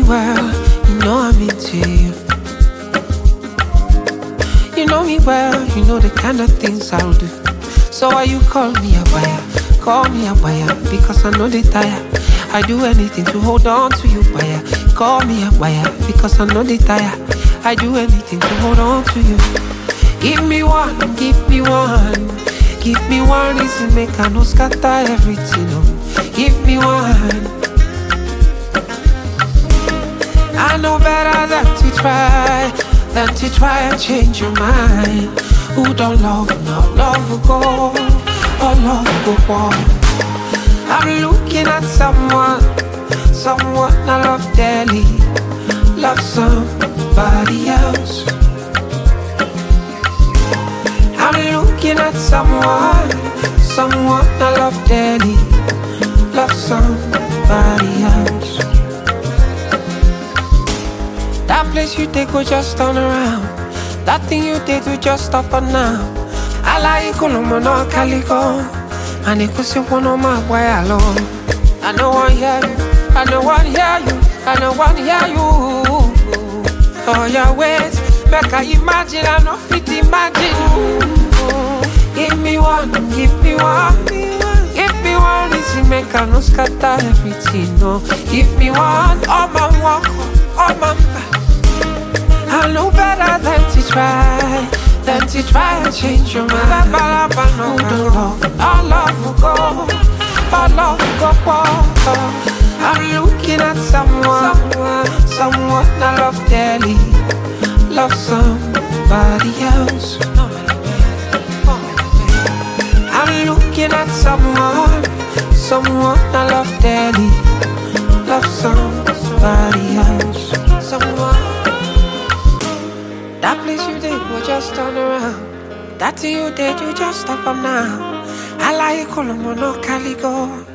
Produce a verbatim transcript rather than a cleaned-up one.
well, you know I'm into you. You know me well, you know the kind of things I'll do. So why you call me a buyer? Call me a buyer, because I know they tire. I do anything to hold on to you, buyer. Call me a buyer, because I know they tire. I do anything to hold on to you. Give me one, give me one. Give me one reason, make I no scatter everything. Oh. Give me one. I know better than to try, than to try and change your mind. Who don't love, no love will go, or love will go on. I'm looking at someone, someone I love dearly, love somebody else. I'm looking at someone, someone I love dearly, love somebody else. That place you take will just turn around. That thing you did will just stop and now. I like Kolomo no Calico, and it was one of my way alone. I know one hear you, I know one hear you, I know one hear you. Oh yeah, wait, make I imagine, I know fit imagine. Give me one, give me one, give me one easy, make I no scatter everything. No, give me one, all my walk, all my back. I know better than to try, than to try and change your mind. Who don't love, all love will go, all love will go, go. I'm looking at someone, someone I love dearly, love somebody else. I'm looking at someone, someone I love dearly, love somebody else. Someone. That place you did will just turn around. That thing you did, you just stop them now. I like Kolomo no Calico.